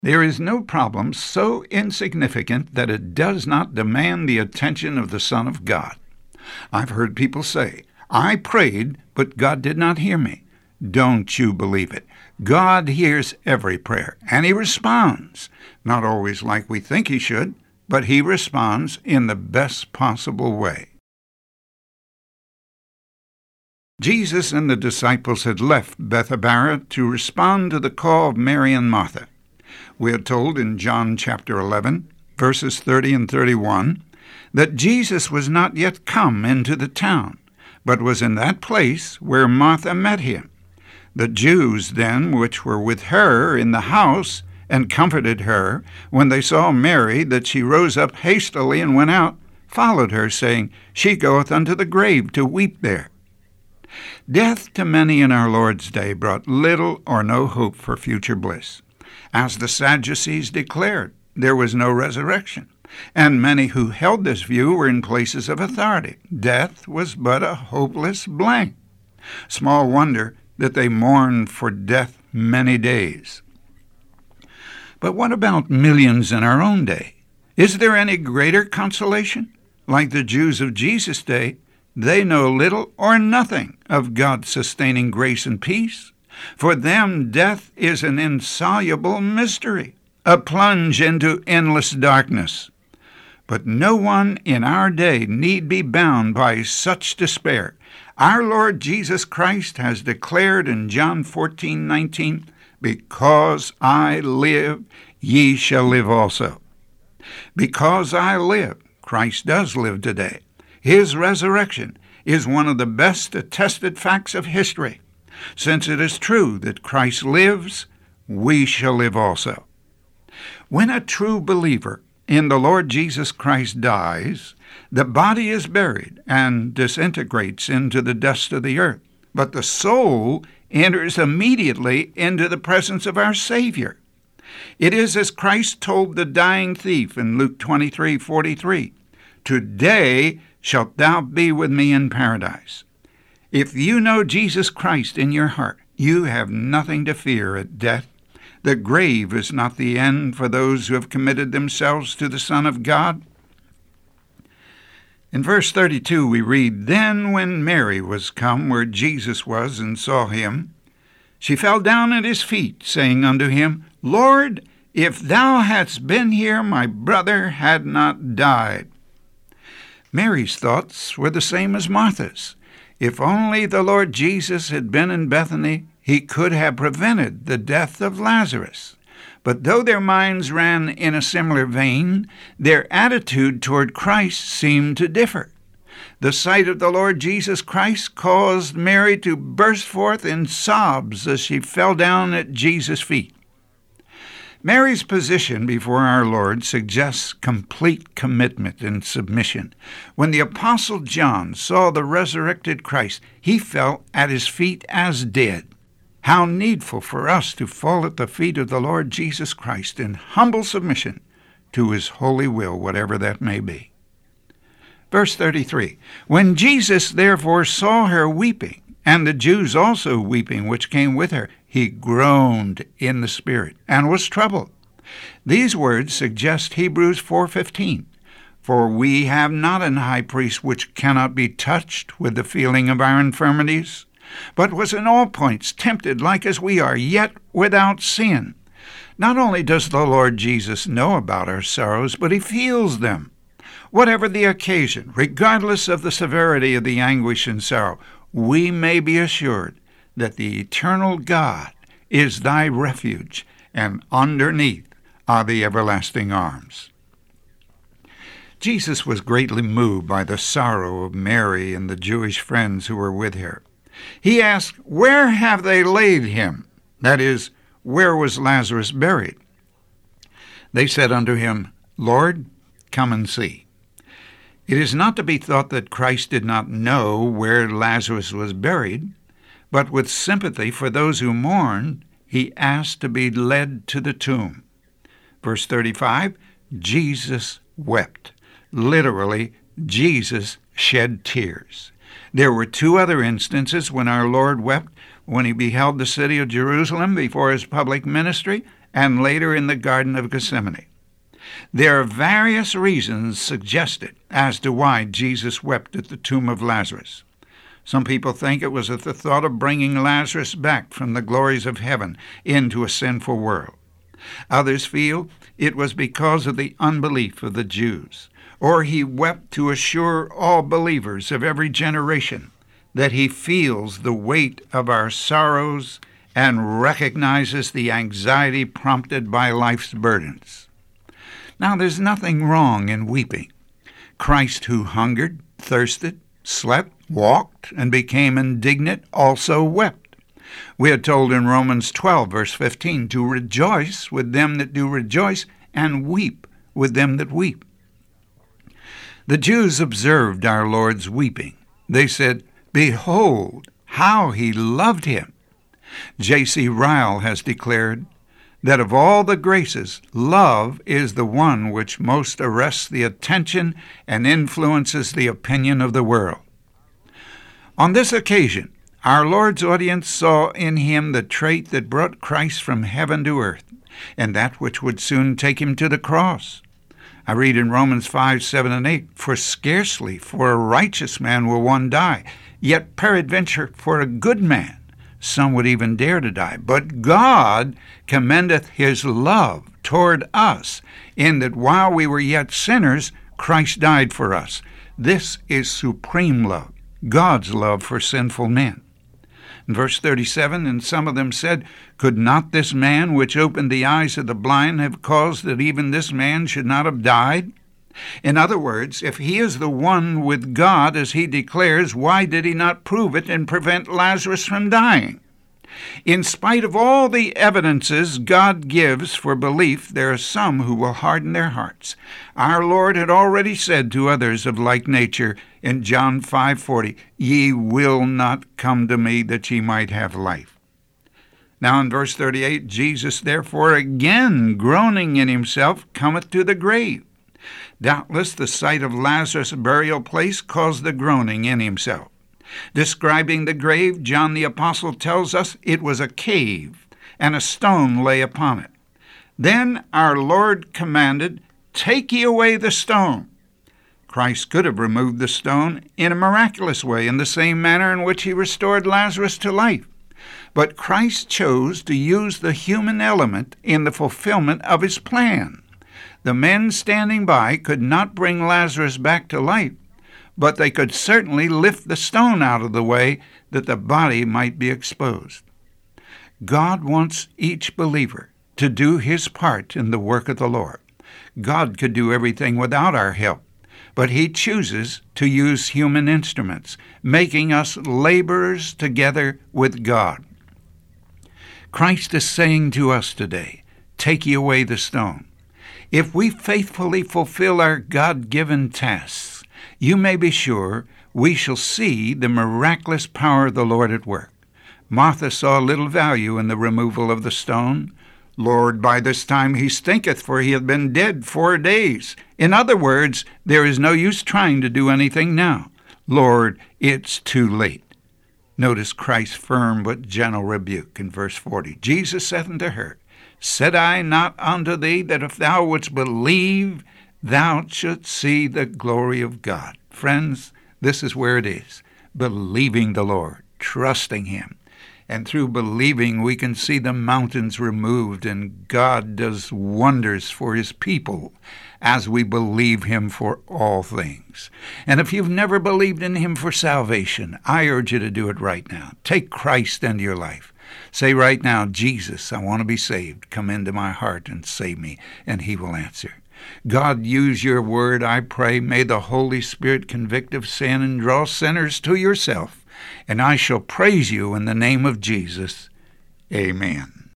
There is no problem so insignificant that it does not demand the attention of the Son of God. I've heard people say, "I prayed, but God did not hear me." Don't you believe it. God hears every prayer, and He responds. Not always like we think He should, but He responds in the best possible way. Jesus and the disciples had left Bethabara to respond to the call of Mary and Martha. We are told in John chapter 11, verses 30 and 31, that Jesus was not yet come into the town, but was in that place where Martha met him. The Jews then, which were with her in the house, and comforted her, when they saw Mary, that she rose up hastily and went out, followed her, saying, "She goeth unto the grave to weep there." Death to many in our Lord's day brought little or no hope for future bliss. As the Sadducees declared, there was no resurrection, and many who held this view were in places of authority. Death was but a hopeless blank. Small wonder that they mourned for death many days. But what about millions in our own day? Is there any greater consolation? Like the Jews of Jesus' day, they know little or nothing of God's sustaining grace and peace. For them, death is an insoluble mystery, a plunge into endless darkness. But no one in our day need be bound by such despair. Our Lord Jesus Christ has declared in John 14:19, "Because I live, ye shall live also." Because I live, Christ does live today. His resurrection is one of the best attested facts of history. Since it is true that Christ lives, we shall live also. When a true believer in the Lord Jesus Christ dies, the body is buried and disintegrates into the dust of the earth, but the soul enters immediately into the presence of our Savior. It is as Christ told the dying thief in Luke 23:43, "Today shalt thou be with me in paradise." If you know Jesus Christ in your heart, you have nothing to fear at death. The grave is not the end for those who have committed themselves to the Son of God. In verse 32 we read, "Then when Mary was come where Jesus was and saw him, she fell down at his feet, saying unto him, Lord, if thou hadst been here, my brother had not died." Mary's thoughts were the same as Martha's. If only the Lord Jesus had been in Bethany, he could have prevented the death of Lazarus. But though their minds ran in a similar vein, their attitude toward Christ seemed to differ. The sight of the Lord Jesus Christ caused Mary to burst forth in sobs as she fell down at Jesus' feet. Mary's position before our Lord suggests complete commitment and submission. When the Apostle John saw the resurrected Christ, he fell at his feet as dead. How needful for us to fall at the feet of the Lord Jesus Christ in humble submission to his holy will, whatever that may be. Verse 33, "When Jesus therefore saw her weeping, and the Jews also weeping which came with her, he groaned in the spirit, and was troubled." These words suggest Hebrews 4:15, "For we have not an high priest which cannot be touched with the feeling of our infirmities, but was in all points tempted like as we are, yet without sin." Not only does the Lord Jesus know about our sorrows, but he feels them. Whatever the occasion, regardless of the severity of the anguish and sorrow, we may be assured that the eternal God is thy refuge, and underneath are the everlasting arms. Jesus was greatly moved by the sorrow of Mary and the Jewish friends who were with her. He asked, "Where have they laid him?" That is, where was Lazarus buried? They said unto him, "Lord, come and see." It is not to be thought that Christ did not know where Lazarus was buried, but with sympathy for those who mourned, he asked to be led to the tomb. Verse 35, Jesus wept. Literally, Jesus shed tears. There were two other instances when our Lord wept: when he beheld the city of Jerusalem before his public ministry, and later in the Garden of Gethsemane. There are various reasons suggested as to why Jesus wept at the tomb of Lazarus. Some people think it was at the thought of bringing Lazarus back from the glories of heaven into a sinful world. Others feel it was because of the unbelief of the Jews, or he wept to assure all believers of every generation that he feels the weight of our sorrows and recognizes the anxiety prompted by life's burdens. Now, there's nothing wrong in weeping. Christ, who hungered, thirsted, slept, walked, and became indignant, also wept. We are told in Romans 12, verse 15, to rejoice with them that do rejoice, and weep with them that weep. The Jews observed our Lord's weeping. They said, "Behold, how he loved him." J.C. Ryle has declared that of all the graces, love is the one which most arrests the attention and influences the opinion of the world. On this occasion, our Lord's audience saw in him the trait that brought Christ from heaven to earth, and that which would soon take him to the cross. I read in Romans 5, 7, and 8, "For scarcely for a righteous man will one die, yet peradventure for a good man some would even dare to die. But God commendeth his love toward us, in that while we were yet sinners, Christ died for us." This is supreme love, God's love for sinful men. In verse 37, "And some of them said, Could not this man which opened the eyes of the blind have caused that even this man should not have died?" In other words, if he is the one with God, as he declares, why did he not prove it and prevent Lazarus from dying? In spite of all the evidences God gives for belief, there are some who will harden their hearts. Our Lord had already said to others of like nature in John 5:40, "Ye will not come to me that ye might have life." Now in verse 38, Jesus therefore again groaning in himself cometh to the grave. Doubtless the sight of Lazarus' burial place caused the groaning in himself. Describing the grave, John the Apostle tells us it was a cave, and a stone lay upon it. Then our Lord commanded, "Take ye away the stone." Christ could have removed the stone in a miraculous way, in the same manner in which he restored Lazarus to life. But Christ chose to use the human element in the fulfillment of his plan. The men standing by could not bring Lazarus back to life, but they could certainly lift the stone out of the way that the body might be exposed. God wants each believer to do his part in the work of the Lord. God could do everything without our help, but he chooses to use human instruments, making us laborers together with God. Christ is saying to us today, "Take ye away the stone." If we faithfully fulfill our God-given tasks, you may be sure we shall see the miraculous power of the Lord at work. Martha saw little value in the removal of the stone. "Lord, by this time he stinketh, for he hath been dead 4 days." In other words, there is no use trying to do anything now. "Lord, it's too late." Notice Christ's firm but gentle rebuke in verse 40. Jesus saith unto her, "Said I not unto thee that if thou wouldst believe, thou shouldst see the glory of God?" Friends, this is where it is. Believing the Lord, trusting him. And through believing, we can see the mountains removed, and God does wonders for his people as we believe him for all things. And if you've never believed in him for salvation, I urge you to do it right now. Take Christ into your life. Say right now, "Jesus, I want to be saved. Come into my heart and save me," and he will answer. God, use your word, I pray. May the Holy Spirit convict of sin and draw sinners to yourself, and I shall praise you in the name of Jesus. Amen.